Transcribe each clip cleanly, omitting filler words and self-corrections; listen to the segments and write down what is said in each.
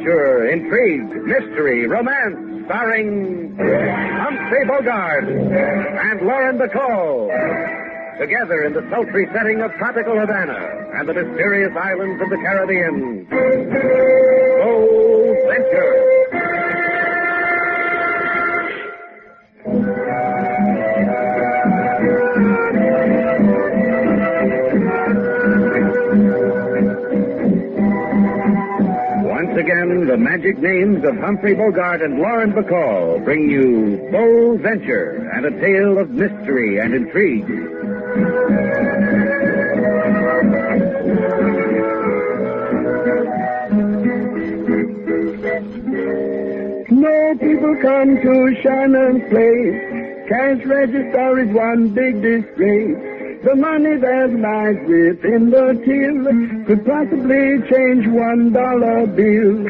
adventure, intrigue, mystery, romance, starring Humphrey Bogart and Lauren Bacall. Together in the sultry setting of tropical Havana and the mysterious islands of the Caribbean. Bold Venture. Once again, the magic names of Humphrey Bogart and Lauren Bacall bring you Bold Venture and a tale of mystery and intrigue. No people come to Shannon's place. Cash register is one big disgrace. The money that lies within the till could possibly change $1 bill.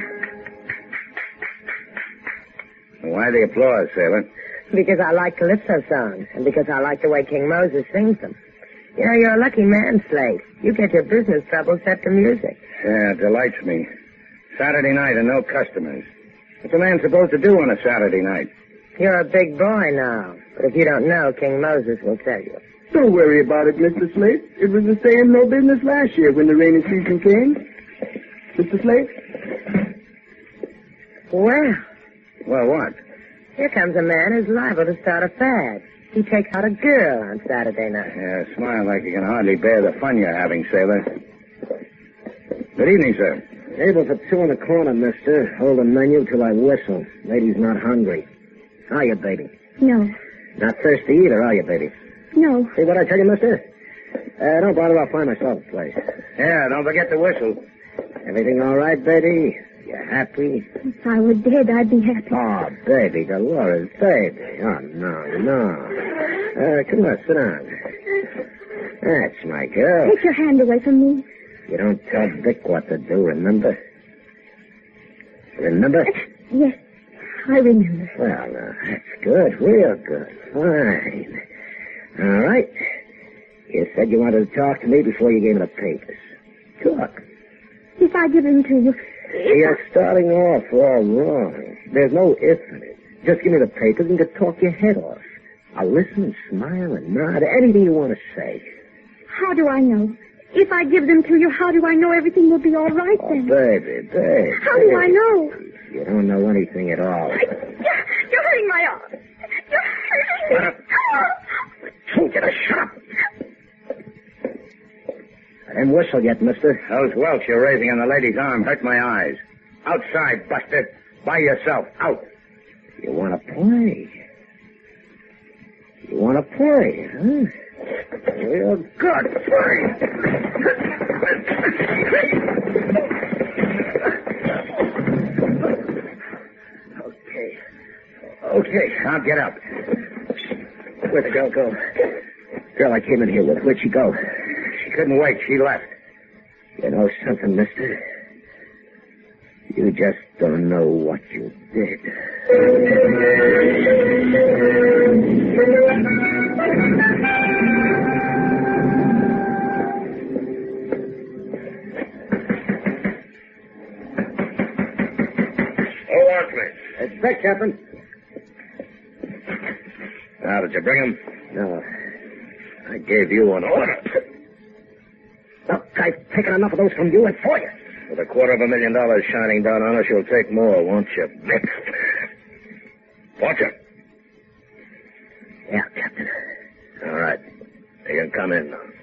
Why the applause, sailor? Because I like calypso songs, and because I like the way King Moses sings them. You know, you're a lucky man, Slate. You get your business troubles set to music. Yeah, it delights me. Saturday night and no customers. What's a man supposed to do on a Saturday night? You're a big boy now, but if you don't know, King Moses will tell you. Don't worry about it, Mr. Slate. It was the same no business last year when the rainy season came. Mr. Slate? Well, What? here comes a man who's liable to start a fad. He takes out a girl on Saturday night. Yeah, smile like you can hardly bear the fun you're having, sailor. Good evening, sir. Table for two in the corner, mister. Hold the menu till I whistle. Lady's not hungry. Are you, baby? No. Not thirsty either, are you, baby? No. See what I tell you, mister? Don't bother, I'll find myself a place. Yeah, don't forget to whistle. Everything all right, baby? You happy? If I were dead, I'd be happy. Oh, baby, Dolores, baby. Oh, no. Come on, sit down. That's my girl. Take your hand away from me. You don't tell Dick what to do, remember? Remember? Yes, I remember. Well, now, that's good, real good. Fine. All right. You said you wanted to talk to me before you gave me the papers. Talk. If I give them to you... You're starting off all wrong. There's no if in it. Just give me the papers and you can talk your head off. I'll listen and smile and nod. Anything you want to say. How do I know? If I give them to you, how do I know everything will be all right then? Baby. How do I know? You don't know anything at all. You're hurting my arm. You're hurting me. I told you to shut up. I didn't whistle yet, mister. Those welts you're raising on the lady's arm hurt my eyes. Outside, Buster. By yourself. Out. You want to play? You want to play, huh? Real good. Play. Okay, now get up. Where'd the girl go? Girl I came in here with. Where'd she go? She couldn't wait. She left. You know something, mister? You just don't know what you did. Who wants me? It's Vic, Captain. Now, did you bring him? No. I gave you an order. Look, I've taken enough of those from you and for you. With $250,000 shining down on us, you'll take more, won't you, Vic? Won't you? Yeah, Captain. All right. You can come in now.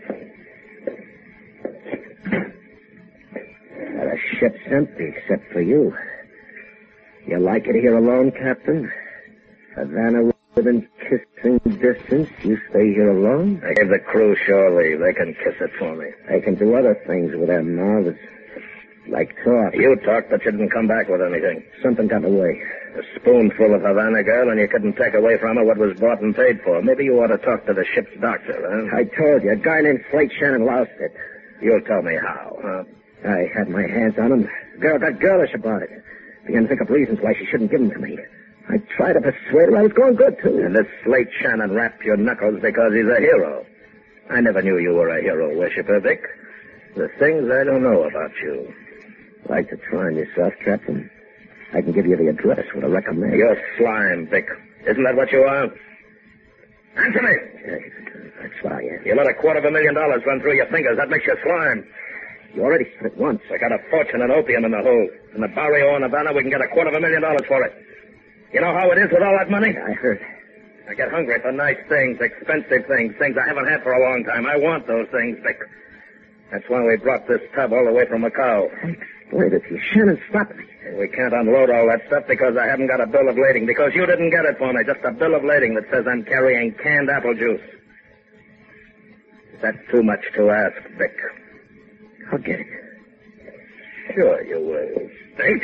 Well, the ship's empty, except for you. You like it here alone, Captain? Havana within kissing distance, you stay here alone? I gave the crew shore leave. They can kiss it for me. They can do other things with their mouths. Like talk. You talked, but you didn't come back with anything. Something got away. A spoonful of Havana girl, and you couldn't take away from her what was bought and paid for. Maybe you ought to talk to the ship's doctor, huh? I told you, a guy named Slate Shannon lost it. You'll tell me how, huh? I had my hands on him. The girl got girlish about it. Began to think up reasons why she shouldn't give them to me. I tried to persuade her I was going good, too. And this Slate Shannon rapped your knuckles because he's a hero. I never knew you were a hero worshiper, Vic. The things I don't know about you. Like to try on yourself, Captain? I can give you the address with a recommend. You're slime, Vic. Isn't that what you are? Answer me. That's what I am. You let $250,000 run through your fingers. That makes you slime. You already said it once. I got a fortune in opium in the hole. In the barrio in Havana, we can get $250,000 for it. You know how it is with all that money? I heard. I get hungry for nice things, expensive things, things I haven't had for a long time. I want those things, Vic. That's why we brought this tub all the way from Macau. I explained it to you. Shannon, stop me. We can't unload all that stuff because I haven't got a bill of lading. Because you didn't get it for me. Just a bill of lading that says I'm carrying canned apple juice. That's too much to ask, Vic. I'll get it. Sure you will, Stink.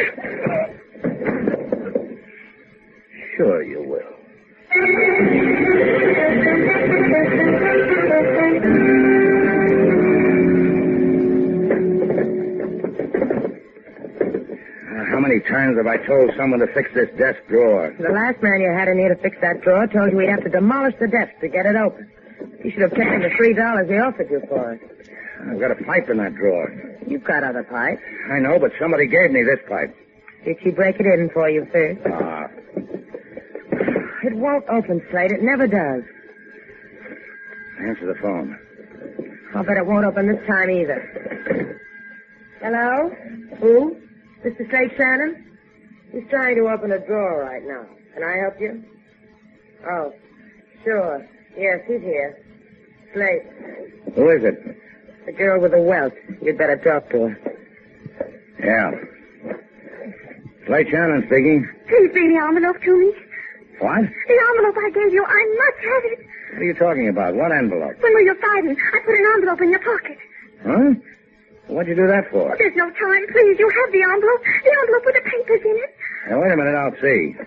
Sure you will. How many times have I told someone to fix this desk drawer? The last man you had in here to fix that drawer told you we'd have to demolish the desk to get it open. You should have taken the $3 he offered you for it. I've got a pipe in that drawer. You've got other pipes. I know, but somebody gave me this pipe. Did she break it in for you first? Ah. It won't open, Slade. It never does. Answer the phone. I'll bet it won't open this time either. Hello? Who? Mr. Slade Shannon? He's trying to open a drawer right now. Can I help you? Oh, sure. Yes, he's here. Slade. Who is it? The girl with the welt. You'd better talk to her. Yeah. Slade Shannon speaking. Please bring the envelope to me. What? The envelope I gave you. I must have it. What are you talking about? What envelope? When we were fighting, I put an envelope in your pocket. Huh? What'd you do that for? Oh, there's no time. Please, you have the envelope. The envelope with the papers in it. Now, wait a minute. I'll see.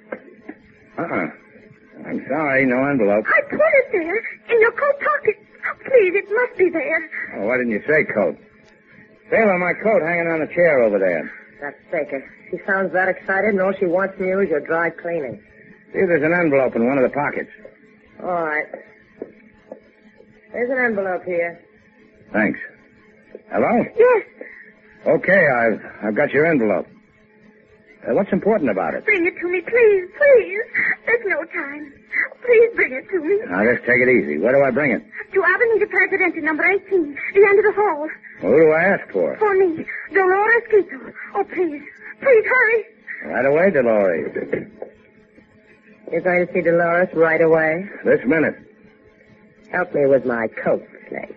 I'm sorry. No envelope. I put it there in your coat pocket. Oh, please, it must be there. Oh, why didn't you say coat? Sailor, my coat hanging on the chair over there. That's Baker. She sounds that excited, and all she wants from you is your dry cleaning. See, there's an envelope in one of the pockets. All right. There's an envelope here. Thanks. Hello? Yes. Okay, I've got your envelope. What's important about it? Bring it to me, please, please. There's no time. Please bring it to me. Now, just take it easy. Where do I bring it? To Avenida Presidente, number 18, the end of the hall. Well, who do I ask for? For me, Dolores Quito. Oh, please, please hurry. Right away, Dolores. You're going to see Dolores right away? This minute. Help me with my coat, Slade.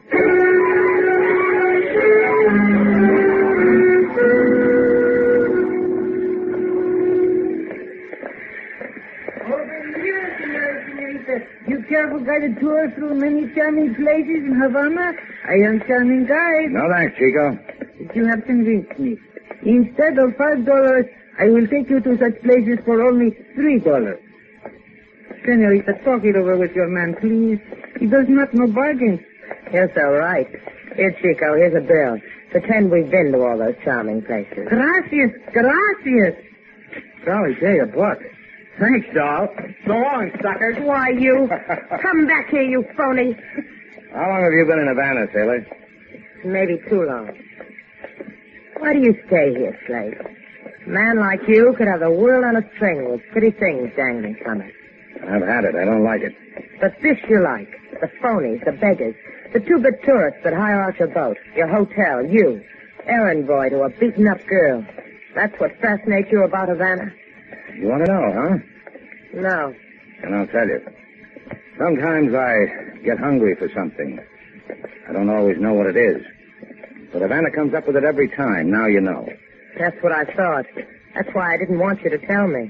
You careful guided tour through many charming places in Havana? I am charming guide. No thanks, Chico. But you have convinced me. Instead of $5, I will take you to such places for only $3. Senorita, talk it over with your man, please. He does not know bargains. You're so right. Here, Chico, here's a bill. Pretend we've been to all those charming places. Gracias, gracias. Golly gee, $1. Thanks, doll. So long, suckers. Why, you? Come back here, you phony. How long have you been in Havana, sailor? Maybe too long. Why do you stay here, Slade? A man like you could have the world on a string with pretty things dangling from it. I've had it. I don't like it. But this you like. The phonies, the beggars, the two-bit tourists that hire out your boat, your hotel, you, errand boy to a beaten-up girl. That's what fascinates you about Havana? You want to know, huh? No. And I'll tell you. Sometimes I get hungry for something. I don't always know what it is. But Havana comes up with it every time. Now you know. That's what I thought. That's why I didn't want you to tell me.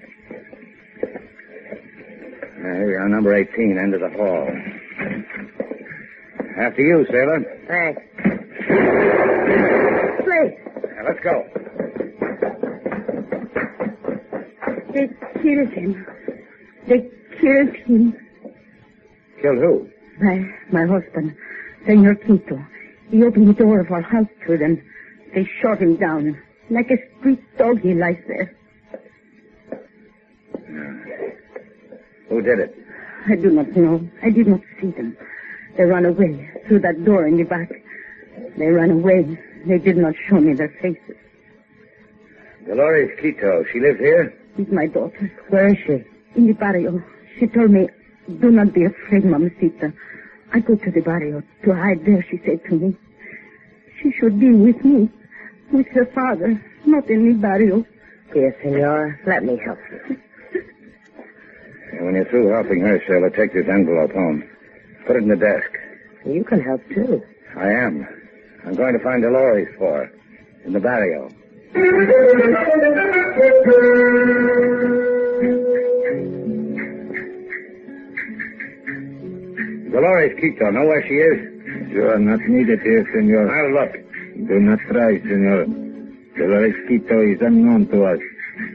Here we are, number 18, end of the hall. After you, sailor. Thanks. Slade. Now, let's go. They killed him. They killed him. Killed who? My husband, Senor Quito. He opened the door of our house to them. They shot him down. Like a street dog, he lies there. Who did it? I do not know. I did not see them. They ran away through that door in the back. They ran away. They did not show me their faces. Dolores Quito. She lives here? She's my daughter. Where is she? In the barrio. She told me, do not be afraid, Mamacita. I go to the barrio to hide there, she said to me. She should be with me, with her father, not in the barrio. Dear senor, let me help you. And when you're through helping her, sailor, take this envelope home. Put it in the desk. You can help, too. I am. I'm going to find Dolores for her. In the barrio. Dolores Quito, know where she is? You are not needed here, senor. I'll look. Do not try, senor. Dolores Quito is unknown to us.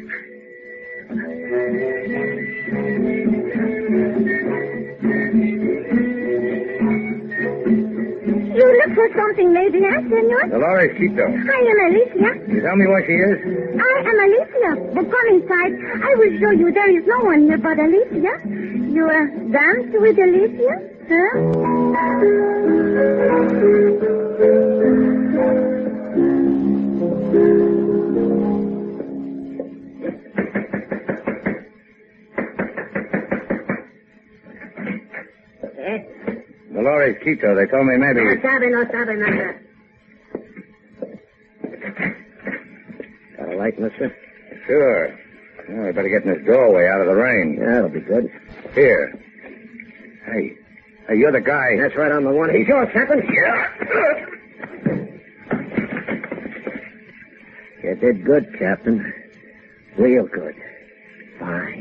You look for something, maybe, huh, senor? Dolores Quito. I am Alicia. You tell me where she is? I am Alicia. But come inside. I will show you there is no one here but Alicia. You dance with Alicia, huh? Dolores Quito. They told me maybe... No sabe, nada. Got a light, mister? Sure. Well, we better get in this doorway out of the rain. Yeah, that'll be good. Here. Hey, you're the guy. That's right on the one. He's yours, Captain. You did good, Captain. Real good. Fine.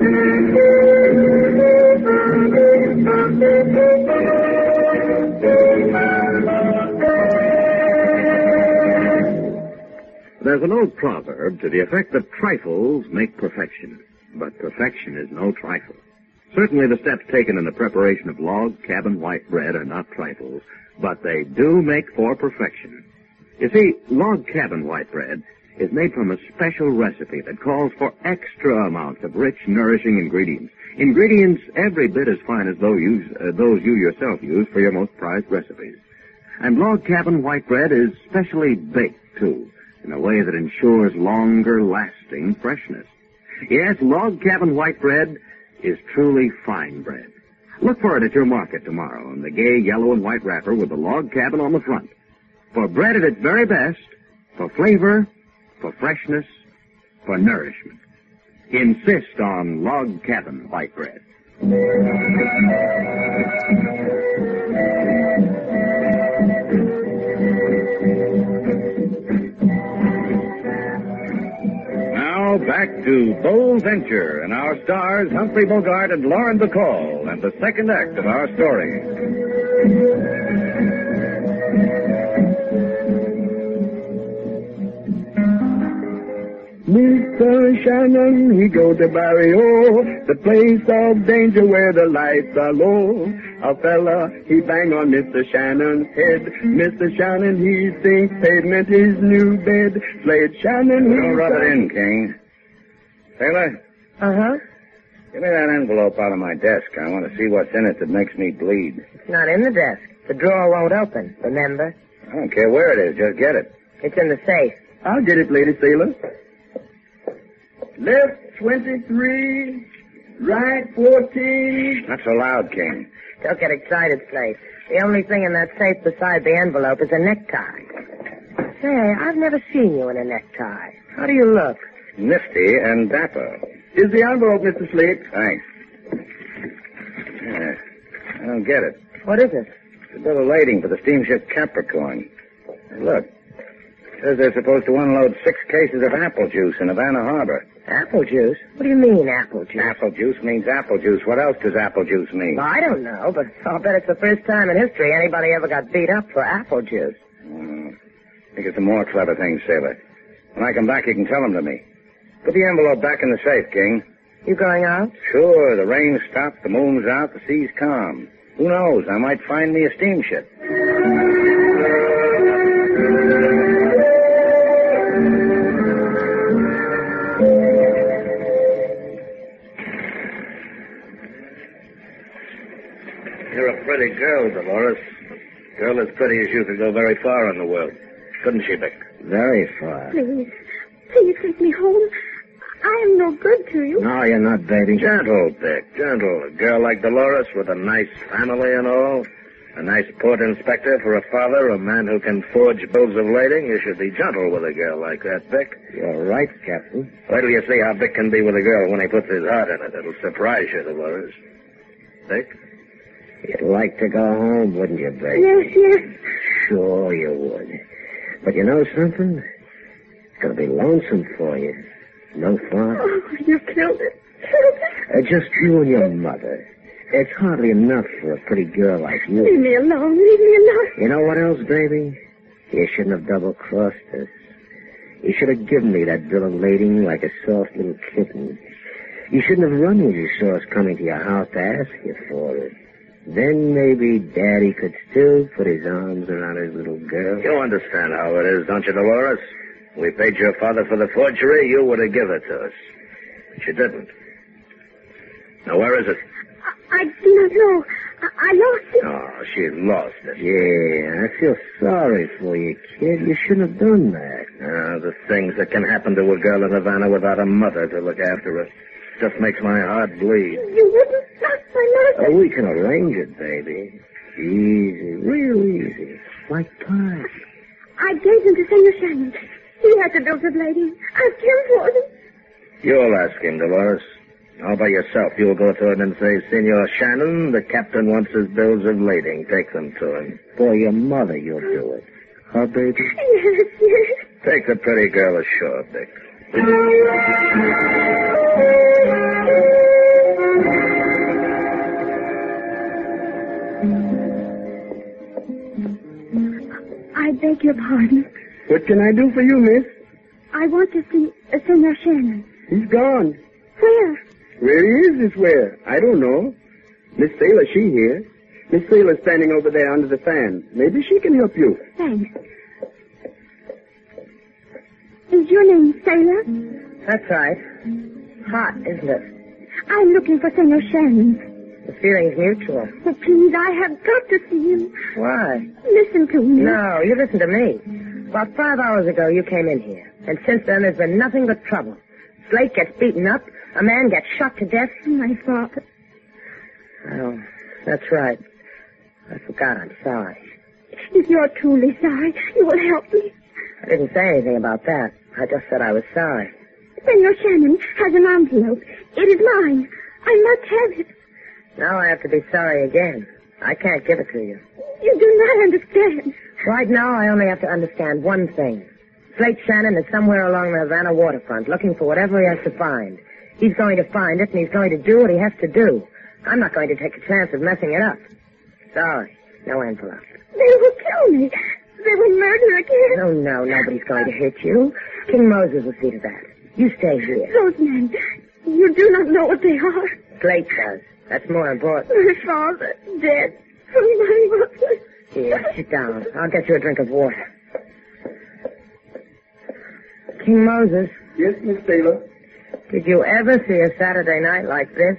There's an old proverb to the effect that trifles make perfection, but perfection is no trifle. Certainly the steps taken in the preparation of log cabin white bread are not trifles, but they do make for perfection. You see, log cabin white bread is made from a special recipe that calls for extra amounts of rich, nourishing ingredients. Ingredients every bit as fine as those you yourself use for your most prized recipes. And log cabin white bread is specially baked, too, in a way that ensures longer-lasting freshness. Yes, log cabin white bread is truly fine bread. Look for it at your market tomorrow in the gay yellow and white wrapper with the log cabin on the front. For bread at its very best, for flavor, for freshness, for nourishment. Insist on log cabin white bread. Now back to Bold Venture and our stars Humphrey Bogart and Lauren Bacall and the second act of our story. Mr. Shannon, he go to barrio, the place of danger where the lights are low. A fella, he bang on Mr. Shannon's head. Mr. Shannon, he thinks pavement is new bed. Slade Shannon, Don't rub it in, King. Taylor, Uh-huh. give me that envelope out of my desk. I want to see what's in it that makes me bleed. It's not in the desk. The drawer won't open, remember? I don't care where it is. Just get it. It's in the safe. I'll get it, Lady Sailor. Left 23, right 14. Not so loud, King. Don't get excited, Slate. The only thing in that safe beside the envelope is a necktie. Say, I've never seen you in a necktie. How do you look? Nifty and dapper. Is the envelope, Mr. Slate? Thanks. Yeah, I don't get it. What is it? It's a bill of lading for the steamship Capricorn. Hey, look. It says they're supposed to unload 6 cases of apple juice in Havana Harbor. Apple juice? What do you mean, apple juice? Apple juice means apple juice. What else does apple juice mean? Well, I don't know, but I'll bet it's the first time in history anybody ever got beat up for apple juice. Think of some more clever things, Sailor. When I come back, you can tell them to me. Put the envelope back in the safe, King. You going out? Sure, the rain's stopped, the moon's out, the sea's calm. Who knows? I might find me a steamship. You're a pretty girl, Dolores. A girl as pretty as you could go very far in the world. Couldn't she, Vic? Very far. Please, Please take me home. I am no good to you. No, you're not, baby. Gentle, Dick, gentle. A girl like Dolores with a nice family and all. A nice port inspector for a father, a man who can forge bills of lading. You should be gentle with a girl like that, Dick. You're right, Captain. Wait till you see how Dick can be with a girl when he puts his heart in it. It'll surprise you, Dolores. Dick? You'd like to go home, wouldn't you, baby? Yes. Sure you would. But you know something? It's going to be lonesome for you. No fun. Oh, you killed it. Just you and your mother. It's hardly enough for a pretty girl like you. Leave me alone. Leave me alone. You know what else, baby? You shouldn't have double-crossed us. You should have given me that bill of lading like a soft little kitten. You shouldn't have run when you saw us coming to your house to ask you for it. Then maybe Daddy could still put his arms around his little girl. You understand how it is, don't you, Dolores? We paid your father for the forgery, you would have given it to us. But you didn't. Now, where is it? I do not know. I lost it. Oh, she lost it. Yeah, I feel sorry for you, kid. You shouldn't have done that. The things that can happen to a girl in Havana without a mother to look after her just makes my heart bleed. You wouldn't stop my mother. Oh, we can arrange it, baby. Easy, real easy. Like pie. I gave them to Senor Shannon. He had the bills of lading. Ask him for them. You'll ask him, Dolores. All by yourself. You'll go to him and say, Senor Shannon, the captain wants his bills of lading. Take them to him. For your mother, you'll do it. Huh, baby? Yes. Take the pretty girl ashore, Dick. I beg your pardon. What can I do for you, miss? I want to see Senor Shannon. He's gone. Where? Where he is where? I don't know. Miss Sailor, she here. Miss Sailor's standing over there under the fan. Maybe she can help you. Thanks. Is your name Sailor? That's right. Hot, isn't it? I'm looking for Senor Shannon. The feeling's mutual. Oh, please, I have got to see him. Why? Listen to me. No, you listen to me. About 5 hours ago, you came in here. And since then, there's been nothing but trouble. Slate gets beaten up. A man gets shot to death. My father. Oh, that's right. I forgot. I'm sorry. If you're truly sorry, you will help me. I didn't say anything about that. I just said I was sorry. Senor Shannon has an envelope. It is mine. I must have it. Now I have to be sorry again. I can't give it to you. You do not understand. Right now, I only have to understand one thing. Slate Shannon is somewhere along the Havana waterfront looking for whatever he has to find. He's going to find it, and he's going to do what he has to do. I'm not going to take a chance of messing it up. Sorry. No envelope. They will kill me. They will murder again. Oh, no. Nobody's going to hit you. King Moses will see to that. You stay here. Those men, you do not know what they are. Slate does. That's more important. My father, dead. My mother. Here, sit down. I'll get you a drink of water. King Moses. Yes, Miss Taylor. Did you ever see a Saturday night like this?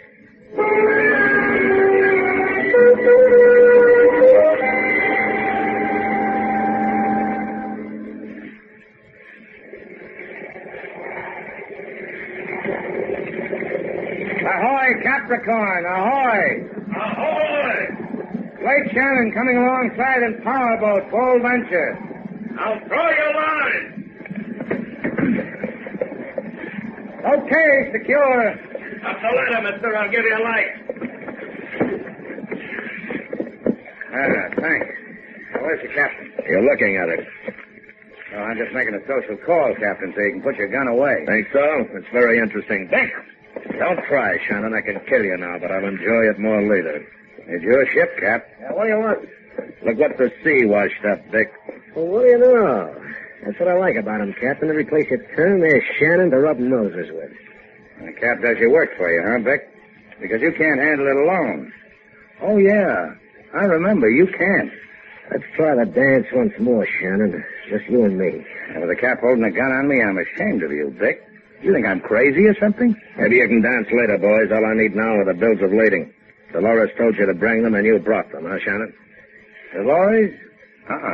Ahoy, Capricorn, ahoy! Ahoy! Slate Shannon coming alongside in powerboat, Bold Venture. Now throw your line! Okay, secure. Up the ladder, mister. I'll give you a light. Thanks. Where's the captain? You're looking at it. Oh, I'm just making a social call, Captain, so you can put your gun away. Think so? It's very interesting. Think! Don't try, Shannon. I can kill you now, but I'll enjoy it more later. It's your ship, Cap. Yeah, what do you want? Look what the sea washed up, Dick. Well, what do you know? That's what I like about him, Captain. Every place you turn, there's Shannon to rub noses with. The Cap does your work for you, huh, Dick? Because you can't handle it alone. Oh, yeah. I remember. You can't. Let's try the dance once more, Shannon. Just you and me. With the Cap holding a gun on me, I'm ashamed of you, Dick. You think I'm crazy or something? Maybe you can dance later, boys. All I need now are the bills of lading. Dolores told you to bring them, and you brought them, huh, Shannon? Dolores?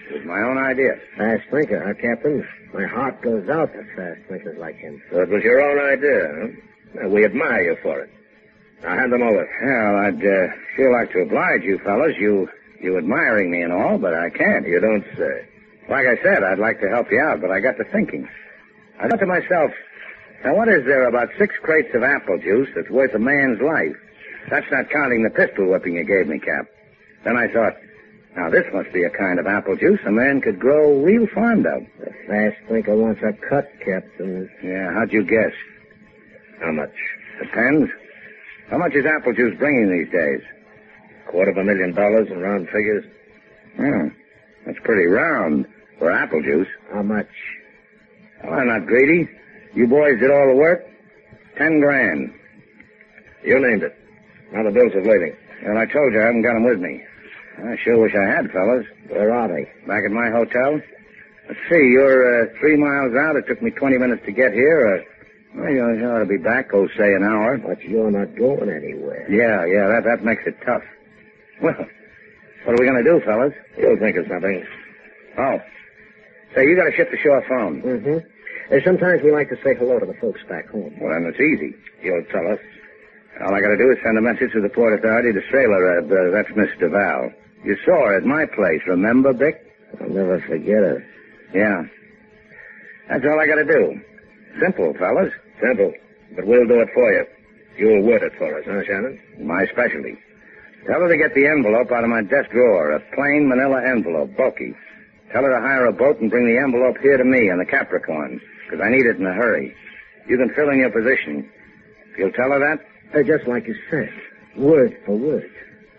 It was my own idea. Fast thinker, huh, Captain? My heart goes out to fast thinkers like him. So it was your own idea, huh? Well, we admire you for it. Now hand them over. Well, I'd sure like to oblige you fellas. You admiring me and all, but I can't. You don't say. Like I said, I'd like to help you out, but I got to thinking. I thought to myself, now what is there about 6 crates of apple juice that's worth a man's life? That's not counting the pistol whipping you gave me, Cap. Then I thought, now this must be a kind of apple juice a man could grow real fond of. The fast thinker wants a cut, Captain. Yeah, how'd you guess? How much? Depends. How much is apple juice bringing these days? $250,000 in round figures. That's pretty round for apple juice. How much? Well, I'm not greedy. You boys did all the work. 10 grand. You named it. Now the bills of lading. Well, I told you I haven't got them with me. I sure wish I had, fellas. Where are they? Back at my hotel. Let's see, you're 3 miles out. It took me 20 minutes to get here. Well, you ought to be back, say, an hour. But you're not going anywhere. Yeah, that makes it tough. Well, what are we going to do, fellas? You'll think of something. Oh. Say, you got a ship-to-shore phone. Mm-hmm. Sometimes we like to say hello to the folks back home. Well, then it's easy. You'll tell us. All I got to do is send a message to the Port Authority to Sailor. That's Miss DeVal. You saw her at my place, remember, Vic? I'll never forget her. Yeah. That's all I got to do. Simple, fellas. Simple. But we'll do it for you. You'll word it for us, huh, Shannon? My specialty. Tell her to get the envelope out of my desk drawer. A plain manila envelope, bulky. Tell her to hire a boat and bring the envelope here to me on the Capricorn, because I need it in a hurry. You can fill in your position. You'll tell her that? Just like you said. Word for word.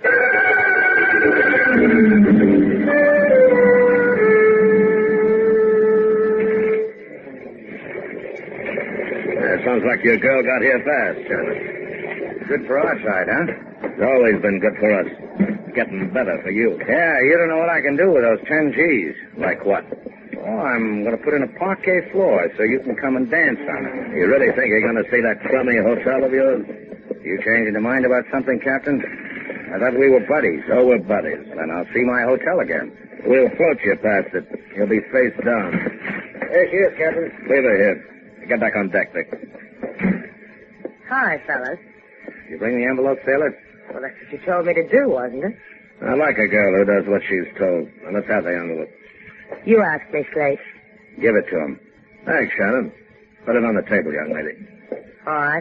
Sounds like your girl got here fast, Shannon. Good for our side, huh? It's always been good for us. Getting better for you. Yeah, you don't know what I can do with those 10 G's. Like what? Oh, I'm going to put in a parquet floor so you can come and dance on it. You really think you're going to see that crummy hotel of yours? You changing your mind about something, Captain? I thought we were buddies. So we're buddies. Then I'll see my hotel again. We'll float you past it. You'll be face down. There she is, Captain. Leave her here. Get back on deck, Vic. Hi, fellas. You bring the envelope, Sailor? Well, that's what you told me to do, wasn't it? I like a girl who does what she's told. Now, let's have the envelope. You asked me, Slate. Give it to him. Thanks, Shannon. Put it on the table, young lady. All right.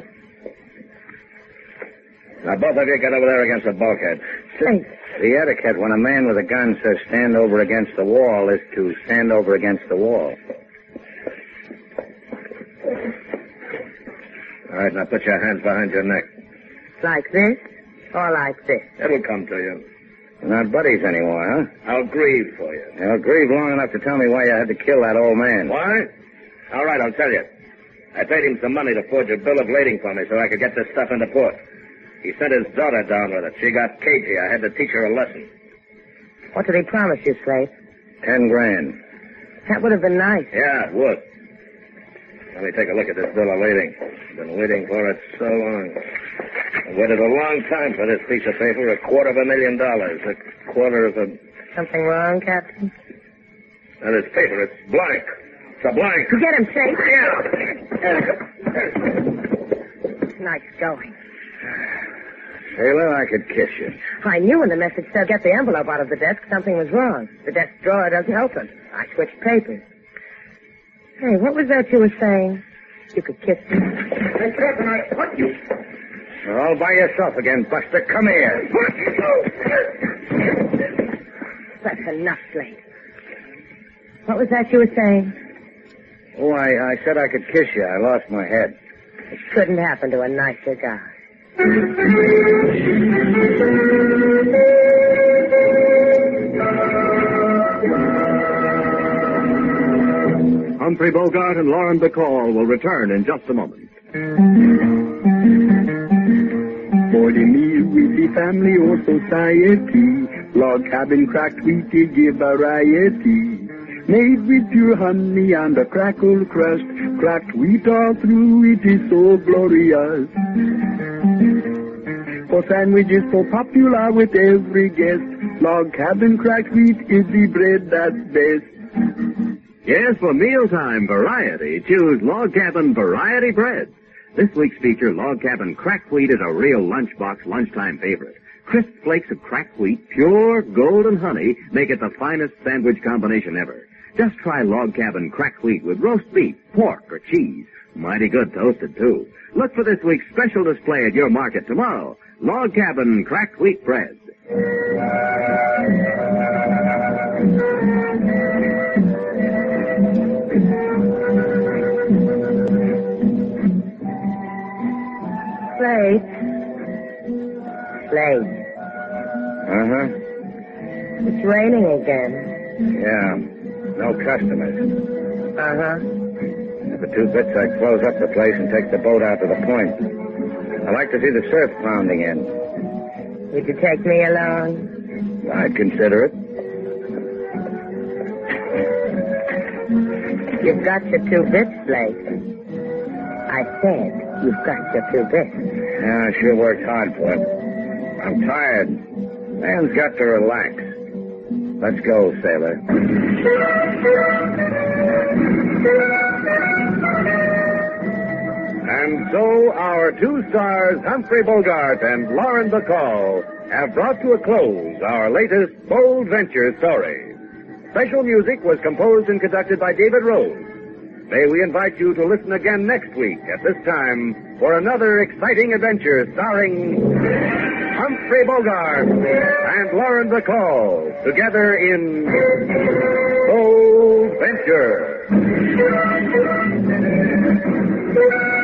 Now, both of you get over there against the bulkhead. Slate. The etiquette when a man with a gun says stand over against the wall is to stand over against the wall. All right, now put your hands behind your neck. Like this or like this? It'll come to you. You're not buddies anymore, huh? I'll grieve for you. You'll grieve long enough to tell me why you had to kill that old man. Why? All right, I'll tell you. I paid him some money to forge a bill of lading for me so I could get this stuff into port. He sent his daughter down with it. She got cagey. I had to teach her a lesson. What did he promise you, Slate? 10 grand. That would have been nice. Yeah, it would. Let me take a look at this bill of lading. Been waiting for it so long. I waited a long time for this piece of paper, $250,000. A quarter of a... Something wrong, Captain? Now, this paper, it's blank. It's a blank. Get him, Slate. Yeah. Nice going. Sailor, I could kiss you. I knew when the message said get the envelope out of the desk, something was wrong. The desk drawer doesn't help it. I switched papers. Hey, what was that you were saying? You could kiss me. Hey, Captain, what you... You're all by yourself again, Buster. Come here. That's enough, Slate. What was that you were saying? Oh, I said I could kiss you. I lost my head. It couldn't happen to a nicer guy. Humphrey Bogart and Lauren Bacall will return in just a moment. For the meal with the family or society, log cabin cracked wheat to give variety. Made with pure honey and a crackled crust, cracked wheat all through, it is so glorious. For sandwiches so popular with every guest, Log cabin cracked wheat is the bread that's best. Yes, for mealtime variety, choose Log Cabin Variety Bread. This week's feature, Log Cabin Cracked Wheat, is a real lunchbox lunchtime favorite. Crisp flakes of cracked wheat, pure golden honey, make it the finest sandwich combination ever. Just try Log Cabin Cracked Wheat with roast beef, pork, or cheese. Mighty good toasted, too. Look for this week's special display at your market tomorrow. Log Cabin Cracked Wheat Bread. Slate. Uh-huh. It's raining again. Yeah. No customers. Uh-huh. For 2 bits, I'd close up the place and take the boat out to the point. I'd like to see the surf pounding in. Would you take me along? I'd consider it. You've got your 2 bits, Slate. I said you've got your 2 bits. Yeah, I sure worked hard for it. I'm tired. Man's got to relax. Let's go, sailor. And so our 2 stars, Humphrey Bogart and Lauren Bacall, have brought to a close our latest Bold Venture story. Special music was composed and conducted by David Rose. May we invite you to listen again next week at this time for another exciting adventure starring Humphrey Bogart and Lauren Bacall, together in Bold Venture.